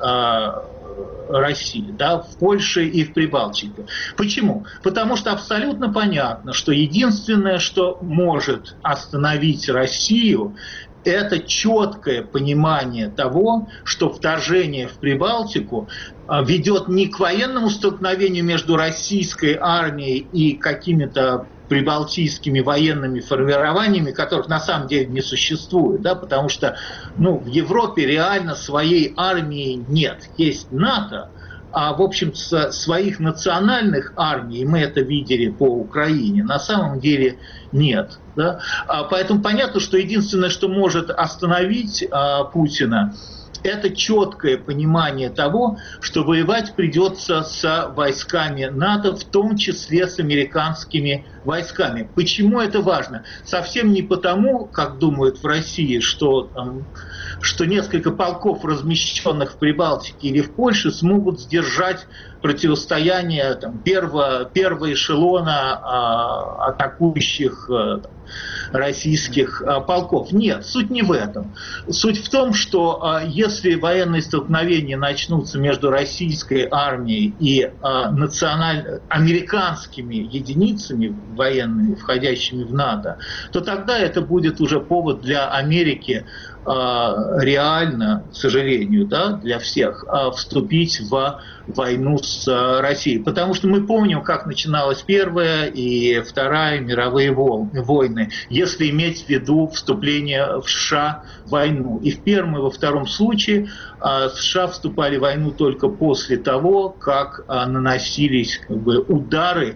России, да, в Польше и в Прибалтике. Почему? Потому что абсолютно понятно, что единственное, что может остановить Россию, это четкое понимание того, что вторжение в Прибалтику ведет не к военному столкновению между российской армией и какими-то прибалтийскими военными формированиями, которых на самом деле не существует, да, потому что ну, в Европе реально своей армии нет. Есть НАТО, а, в общем, своих национальных армий, мы это видели по Украине, на самом деле нет. Да? А, поэтому понятно, что единственное, что может остановить а, Путина, это четкое понимание того, что воевать придется с войсками НАТО, в том числе с американскими войсками. Почему это важно? Совсем не потому, как думают в России, что, там, что несколько полков, размещенных в Прибалтике или в Польше, смогут сдержать противостояние там, первого, первого эшелона а, атакующих а, российских а, полков. Нет, суть не в этом. Суть в том, что а, если военные столкновения начнутся между российской армией и а, националь... американскими единицами военными, входящими в НАТО, то тогда это будет уже повод для Америки а, реально, к сожалению, да, для всех, а, вступить в войну с а, Россией. Потому что мы помним, как начиналась Первая и Вторая мировые войны, если иметь в виду вступление в США в войну. И в первом и во втором случае а, США вступали в войну только после того, как а, наносились как бы, удары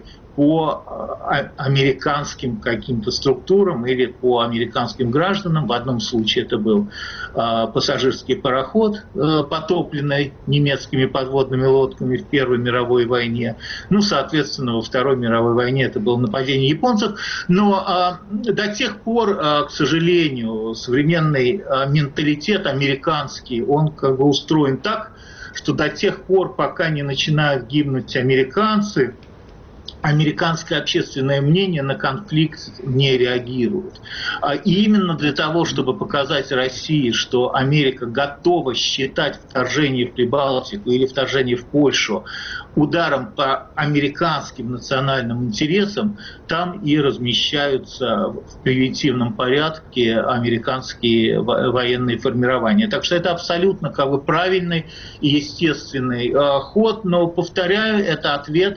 по американским каким-то структурам или по американским гражданам. В одном случае это был э, пассажирский пароход, э, потопленный немецкими подводными лодками в Первой мировой войне. Ну, соответственно, во Второй мировой войне это было нападение японцев. Но э, до тех пор, э, к сожалению, современный э, менталитет американский, он как бы устроен так, что до тех пор, пока не начинают гибнуть американцы, американское общественное мнение на конфликт не реагирует. И именно для того, чтобы показать России, что Америка готова считать вторжение в Прибалтику или вторжение в Польшу ударом по американским национальным интересам, там и размещаются в превентивном порядке американские военные формирования. Так что это абсолютно как бы правильный и естественный ход, но, повторяю, это ответ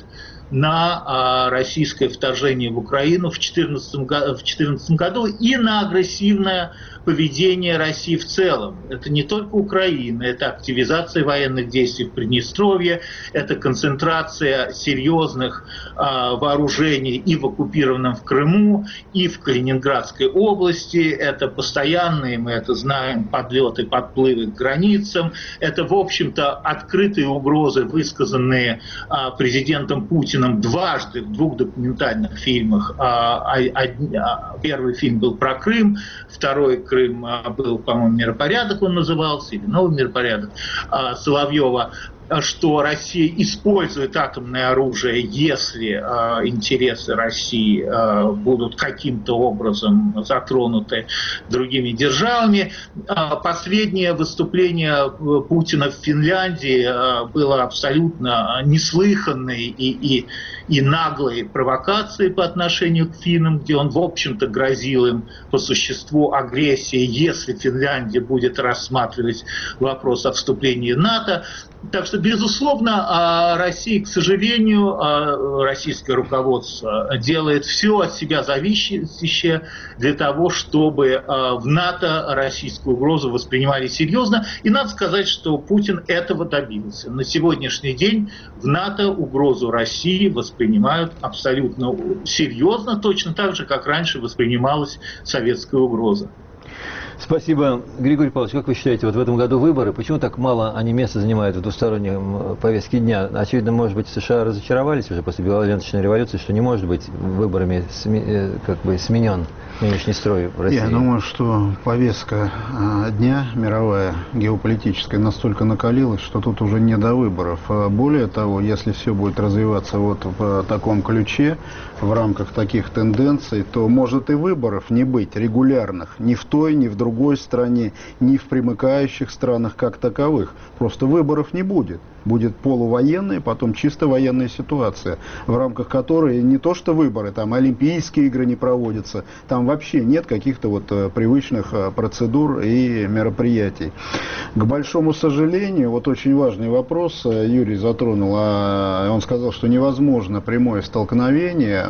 на российское вторжение в Украину в две тысячи четырнадцатом году и на агрессивное поведение России в целом. Это не только Украина, это активизация военных действий в Приднестровье, это концентрация серьезных а, вооружений и в оккупированном в Крыму, и в Калининградской области, это постоянные, мы это знаем, подлеты, подплывы к границам, это, в общем-то, открытые угрозы, высказанные а, президентом Путиным дважды в двух документальных фильмах. А, а, а, первый фильм был про Крым, второй Крым был, по-моему, «Миропорядок» он назывался, или «Новый миропорядок» Соловьева, что Россия использует атомное оружие, если э, интересы России э, будут каким-то образом затронуты другими державами. Э, последнее выступление Путина в Финляндии э, было абсолютно неслыханной и, и, и наглой провокацией по отношению к финнам, где он, в общем-то, грозил им по существу агрессии, если Финляндия будет рассматривать вопрос о вступлении в НАТО. Так что, безусловно, Россия, к сожалению, российское руководство делает все от себя зависящее для того, чтобы в НАТО российскую угрозу воспринимали серьезно. И надо сказать, что Путин этого добился. На сегодняшний день в НАТО угрозу России воспринимают абсолютно серьезно, точно так же, как раньше воспринималась советская угроза. Спасибо. Григорий Павлович, как вы считаете, вот в этом году выборы, почему так мало они места занимают в двустороннем повестке дня? Очевидно, может быть, США разочаровались уже после белоленточной революции, что не может быть выборами как бы сменен нынешний строй в России? Я думаю, что повестка дня мировая, геополитическая, настолько накалилась, что тут уже не до выборов. Более того, если все будет развиваться вот в таком ключе, в рамках таких тенденций, то может и выборов не быть регулярных ни в той, ни в другой стране, ни в примыкающих странах как таковых. Просто выборов не будет. Будет полувоенная, потом чисто военная ситуация, в рамках которой не то что выборы, там Олимпийские игры не проводятся, там вообще нет каких-то вот привычных процедур и мероприятий. К большому сожалению, вот очень важный вопрос Юрий затронул, а он сказал, что невозможно прямое столкновение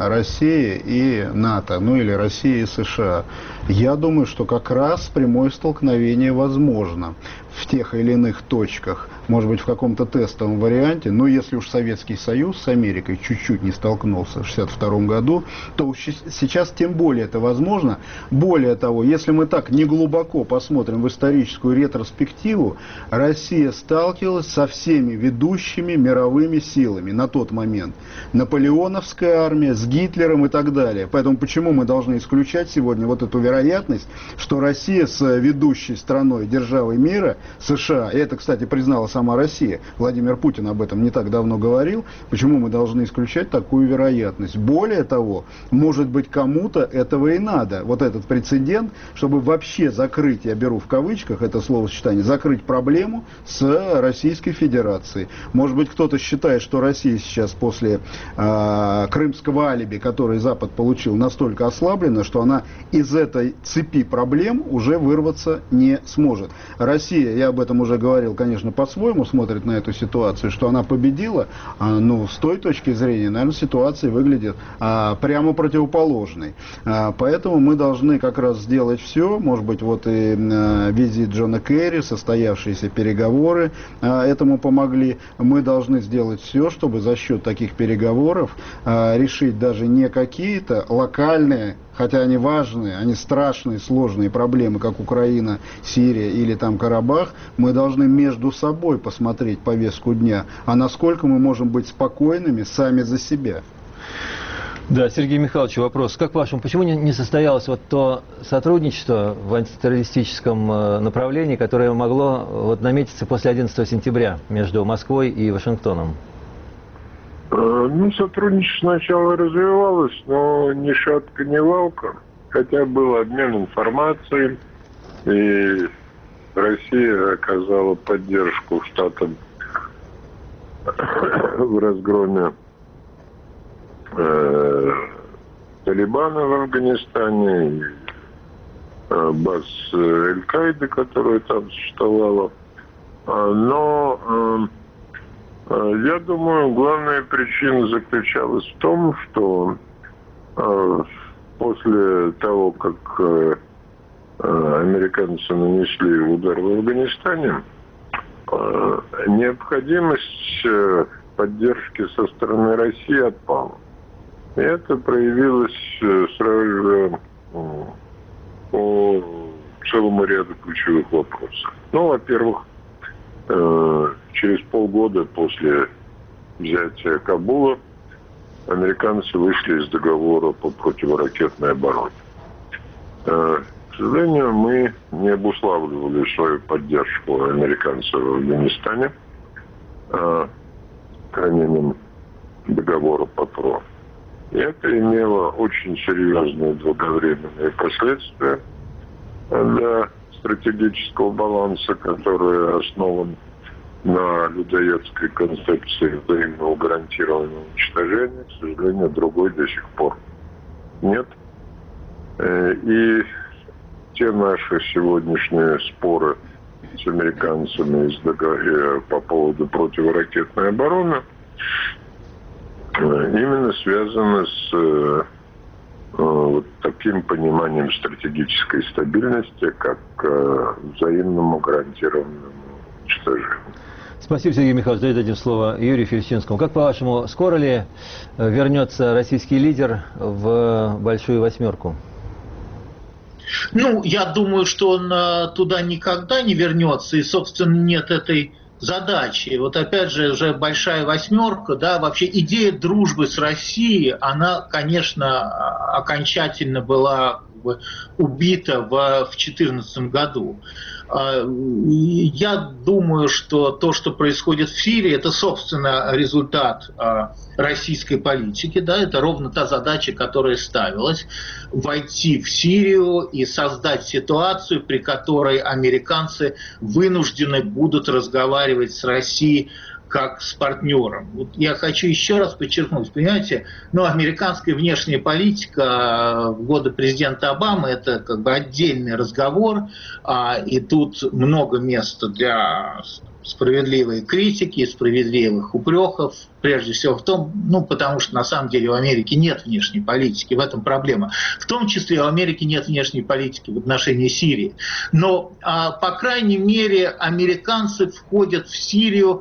России и НАТО, ну или России и США. Я думаю, что как раз прямое столкновение возможно в тех или иных точках, может быть, в каком-то тестовом варианте, но если уж Советский Союз с Америкой чуть-чуть не столкнулся в шестьдесят втором году, то сейчас тем более это возможно. Более того, если мы так неглубоко посмотрим в историческую ретроспективу, Россия сталкивалась со всеми ведущими мировыми силами на тот момент. Наполеоновская армия, с Гитлером и так далее. Поэтому почему мы должны исключать сегодня вот эту вероятность, что Россия с ведущей страной, державой мира, США, и это, кстати, признала сама Россия, Владимир Путин об этом не так давно говорил, почему мы должны исключать такую вероятность. Более того, может быть, кому-то этого и надо, вот этот прецедент, чтобы вообще закрыть, я беру в кавычках это словосочетание, закрыть проблему с Российской Федерацией. Может быть, кто-то считает, что Россия сейчас после э, крымского алиби, который Запад получил, настолько ослаблена, что она из этой цепи проблем уже вырваться не сможет. Россия, я об этом уже говорил, конечно, по-своему смотрит на эту ситуацию, что она победила, а, ну, с той точки зрения, наверное, ситуация выглядит а, прямо противоположной. А, поэтому мы должны как раз сделать все, может быть, вот и а, визит Джона Керри, состоявшиеся переговоры а, этому помогли. Мы должны сделать все, чтобы за счет таких переговоров а, решить даже не какие-то локальные, хотя они важные, они страшные, сложные проблемы, как Украина, Сирия или там Карабах, мы должны между собой посмотреть повестку дня, а насколько мы можем быть спокойными сами за себя. Да, Сергей Михайлович, вопрос. Как по-вашему, почему не состоялось вот то сотрудничество в антитеррористическом направлении, которое могло вот наметиться после одиннадцатого сентября между Москвой и Вашингтоном? Ну, сотрудничество сначала развивалось, но ни шатка, ни валка. Хотя был обмен информацией, и Россия оказала поддержку штатам в разгроме э, Талибана в Афганистане, э, баз Аль-Каиды, которая там существовала. Но э, Я думаю, главная причина заключалась в том, что после того, как американцы нанесли удар в Афганистане, необходимость поддержки со стороны России отпала. И это проявилось сразу же по целому ряду ключевых вопросов. Ну, во-первых, через полгода после взятия Кабула американцы вышли из договора по противоракетной обороне. К сожалению, мы не обуславливали свою поддержку американцев в Афганистане хранением договора по ПРО. И это имело очень серьезные долговременные последствия для стратегического баланса, который основан на людоедской концепции взаимного гарантированного уничтожения. К сожалению, другой до сих пор нет. И те наши сегодняшние споры с американцами по поводу противоракетной обороны именно связаны с вот таким пониманием стратегической стабильности, как взаимному гарантированному уничтожению. Спасибо, Сергей Михайлович. Давайте дадим слово Юрию Ферещинскому. Как, по-вашему, скоро ли вернется российский лидер в Большую Восьмерку? Ну, я думаю, что он туда никогда не вернется, и, собственно, нет этой задачи. Вот опять же, уже Большая Восьмерка, да, вообще идея дружбы с Россией, она, конечно, окончательно была как бы убита в две тысячи четырнадцатом году. Я думаю, что то, что происходит в Сирии, это, собственно, результат российской политики, да, это ровно та задача, которая ставилась, войти в Сирию и создать ситуацию, при которой американцы вынуждены будут разговаривать с Россией как с партнером. Вот я хочу еще раз подчеркнуть, понимаете, ну, американская внешняя политика в годы президента Обамы – это как бы отдельный разговор, а, и тут много места для справедливой критики, справедливых упреков, прежде всего в том, ну, потому что на самом деле у Америки нет внешней политики, в этом проблема. В том числе у Америки нет внешней политики в отношении Сирии. Но, а, по крайней мере, американцы входят в Сирию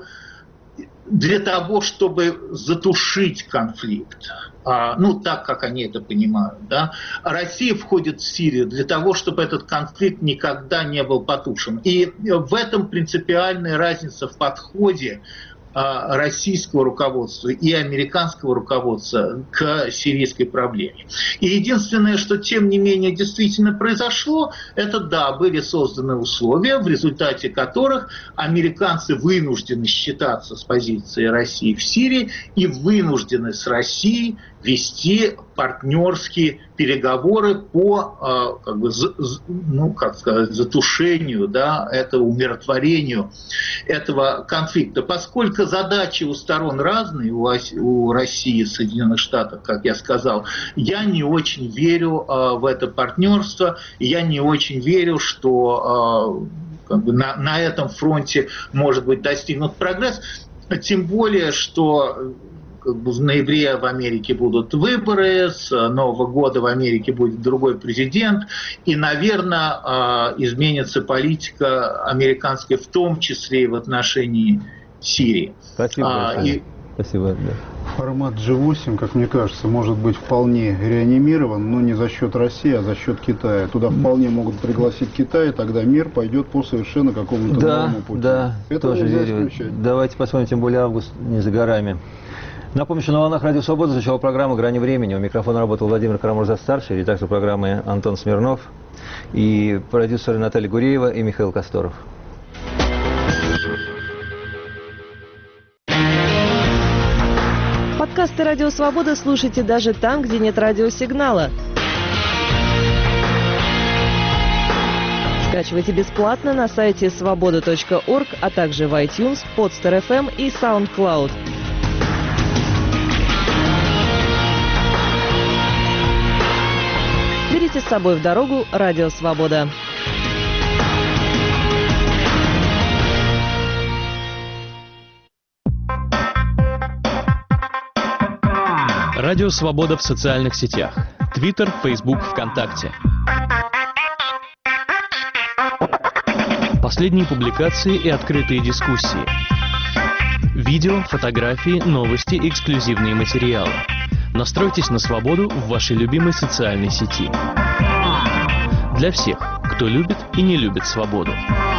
для того, чтобы затушить конфликт, ну, так, как они это понимают, да. Россия входит в Сирию для того, чтобы этот конфликт никогда не был потушен. И в этом принципиальная разница в подходе российского руководства и американского руководства к сирийской проблеме. И единственное, что тем не менее действительно произошло, это да, были созданы условия, в результате которых американцы вынуждены считаться с позицией России в Сирии и вынуждены с Россией вести партнерские переговоры по, как бы, ну, как сказать, затушению, да, этого, умиротворению этого конфликта. Поскольку задачи у сторон разные, у России и Соединенных Штатов, как я сказал, я не очень верю в это партнерство, я не очень верю, что как бы, на, на этом фронте может быть достигнут прогресс, тем более, что в ноябре в Америке будут выборы, с Нового года в Америке будет другой президент, и, наверное, изменится политика американская, в том числе и в отношении Сирии. Спасибо. А, и... Спасибо. Да. Формат джи восемь, как мне кажется, может быть вполне реанимирован, но не за счет России, а за счет Китая. Туда вполне могут пригласить Китай, и тогда мир пойдет по совершенно какому-то да, новому пути. Да, это тоже верю. Давайте посмотрим, тем более август не за горами. Напомню, что на волнах Радио Свобода звучала программа «Грани времени». У микрофона работал Владимир Карамурза-старший, редактор программы Антон Смирнов и продюсеры Наталья Гуреева и Михаил Косторов. Подкасты «Радио Свобода» слушайте даже там, где нет радиосигнала. Скачивайте бесплатно на сайте свобода точка орг, а также в iTunes, Podster эф эм и SoundCloud. Берите с собой в дорогу «Радио Свобода». Радио Свобода в социальных сетях. Твиттер, Фейсбук, ВКонтакте. Последние публикации и открытые дискуссии. Видео, фотографии, новости, эксклюзивные материалы. Настройтесь на свободу в вашей любимой социальной сети. Для всех, кто любит и не любит свободу.